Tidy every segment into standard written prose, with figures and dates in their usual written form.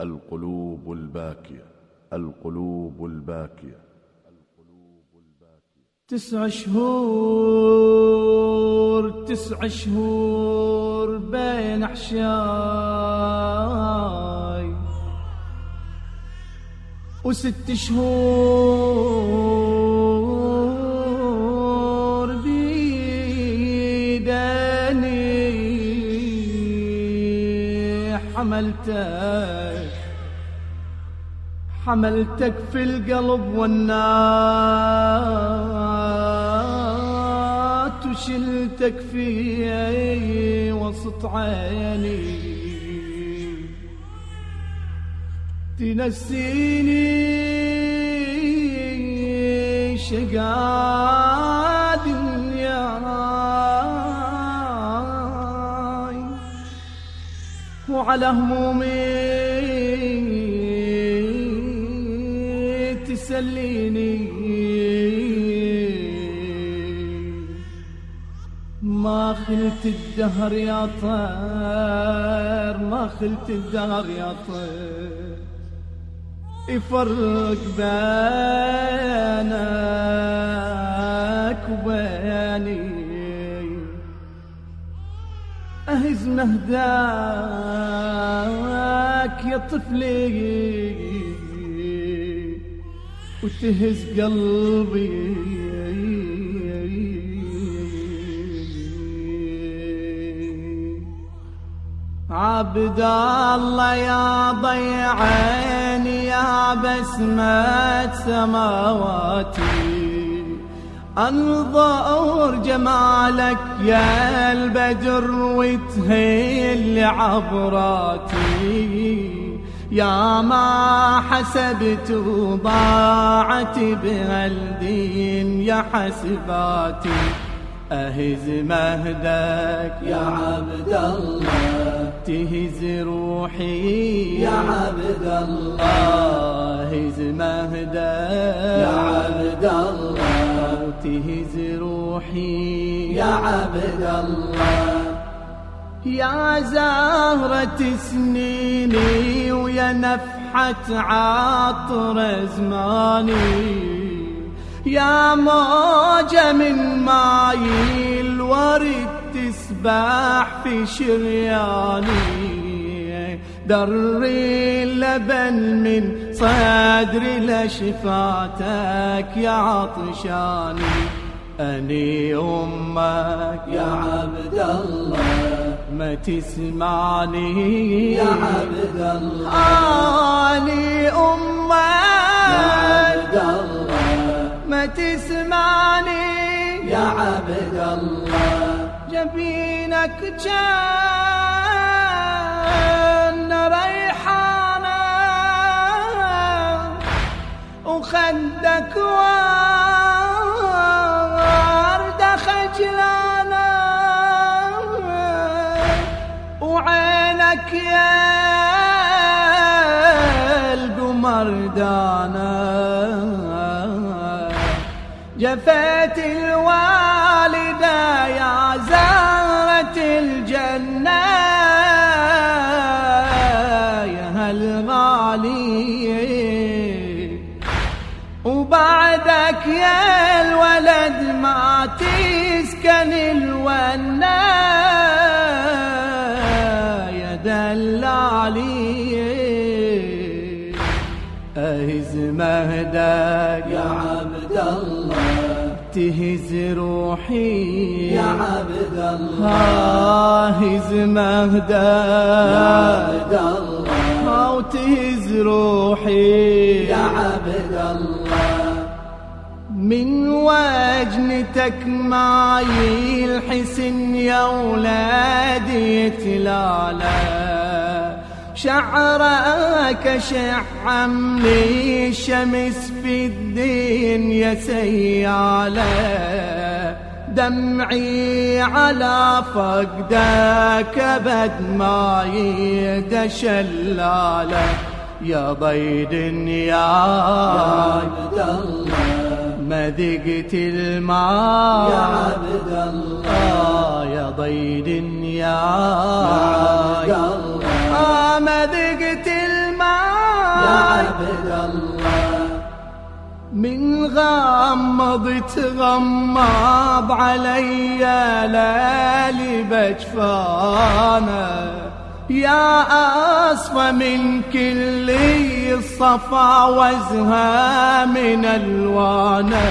القلوب الباكية، القلوب الباكية. 9 شهور 9 شهور بين أحشاي، و6 شهور بيداني حملتك في القلب والنات، وشلتك في وسط عيني تنسيني شقا دنياي، وعلى همومي تسليني. ما خلت الدهر يا طير، ما خلت الدهر يا طير يفرق بينك وبيني. أهز مهداك يا طفلي وتهز قلبي، عبد الله يا ضيع عيني يا بسمة سماواتي، انظر جمالك يا البدر وتهل عبراتي، يا ما حسبت وضاعت بهالدين يا حسباتي. أهز مهدك يا عبد الله، تهز روحي يا عبد الله، أهز مهدك يا عبد الله، تهز روحي يا عبد الله. يا زهرة سنيني ويا نفحة عطر زماني، يا موجة من ماي الورد تسبح في شرياني، دري اللبن من صدري لشفاتك يا عطشاني. أني أمك يا عبد الله، ما تسمعني يا عبد الله، أني أمك يا عبد الله، ما تسمعني يا عبد الله. جبينك كان ريحانة وخدك وردة خجلانة، وعينك يا القمر دانا، جفت الوالدة يا زهرة الجنة يا هالغالي، وبعدك يا الولد ما تسكن الونة يا دلالي. أهز مهدك يا عبد الله، تهز روحي يا عبد الله، هز مهدك يا عبد الله، وتهز روحي يا عبد الله. من وجنتك ماي الحسن يا ولادي تلالا، شعرك شعم لي الشمس في الدين يا سيالة، دمعي على فقدك أبد ما يدشلاله. يا ضي دنياي عبد الله ما ذقت الماء يا عبد الله يا ضي دنياي يا عبد الله ما ذقت الماء عبد الله. من غمض تغمض علي ليالي بجفانه، يا أصفى من كل الصفا وازهى من ألوانه.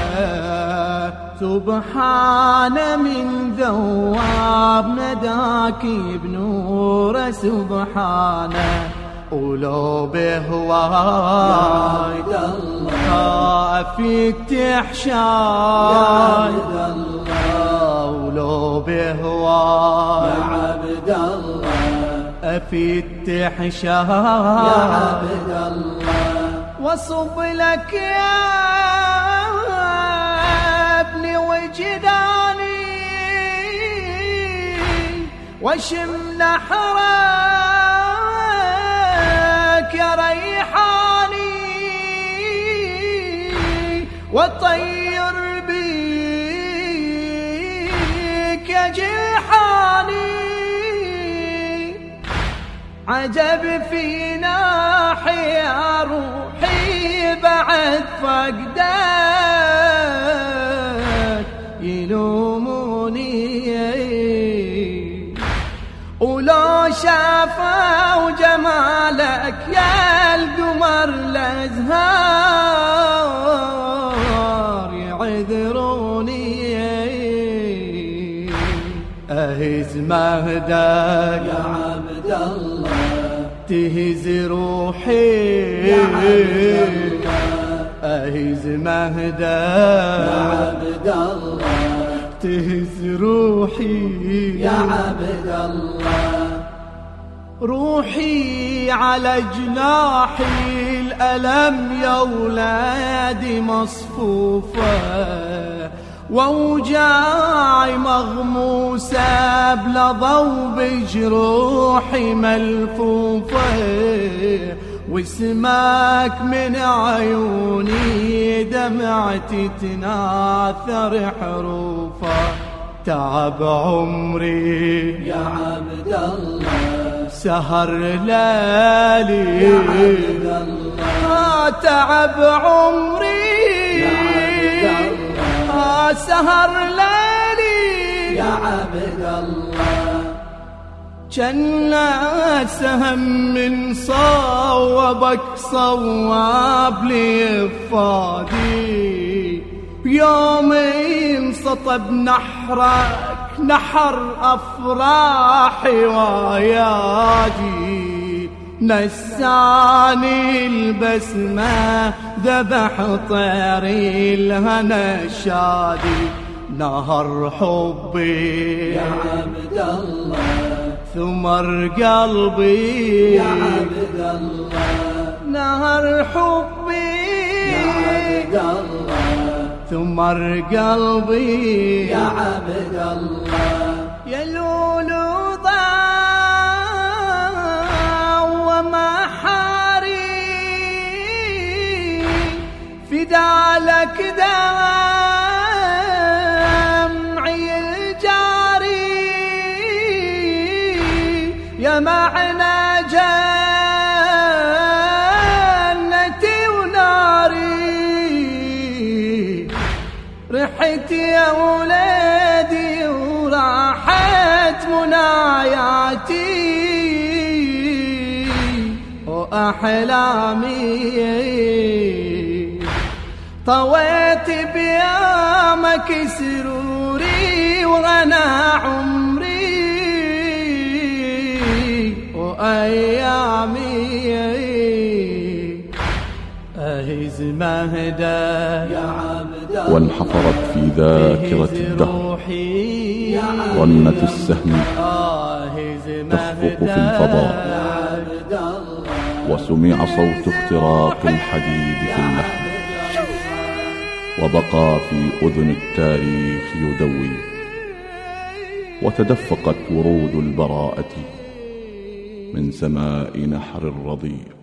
سبحان من ذواب نداك بنور سبحانه. ولو بهواي خاف تحشاي، ولو بهواي يا عبد الله أفتح شاي يا عبد الله. وصب لك يا ابني وجداني، وشم نحرك يا ريحاني، وطير بيك يا جيحاني. عجب في ناحي يا روحي بعد فقدك يلوموني، ولو شافوا جمالك يا القمر الأزهار يعذروني. أهز مهدك يا عبد الله تهز روحي، يا عبد الله أهز مهدك يا عبد الله تهز روحي، يا عبد الله. روحي على جناحي الألم يا ولادي مصفوفة، ووجاعي مغموسة بلا ضو بجروحي ملفوفة. واسمك من عيوني دمعتي تناثر حروفه. تعب عمري يا عبد الله سهر ليالي، يا عبد الله تعب عمري يا عبد الله سهر ليالي، يا عبد الله. جنة سهم من صوبك صواب لي فادي، بيوم انسطب نحرك نحر أفراحي وياجي. نساني البسمة ذبح طيري الهنا الشادي. نهر حبي يا عبد الله ثمر قلبي، يا عبد الله نهر حبي يا عبد الله ثمر قلبي، يا عبد الله. يا لولو ضاع ومحاري فدالك دمعي الجاري، يا معنى جنتي وناري. رحت يا ولادي وراحت مناياتي وأحلامي. طويت بيامك سروري وغنى عمري وأيامي. أهز مهدك يا عبد الله وانحفرت في ذاكرة الدهر رنة السهم تخفق في الفضاء، وسمع صوت اختراق الحديد في اللحم، وبقى في أذن التاريخ يدوي. وتدفقت ورود البراءة من سماء نحر الرضيع.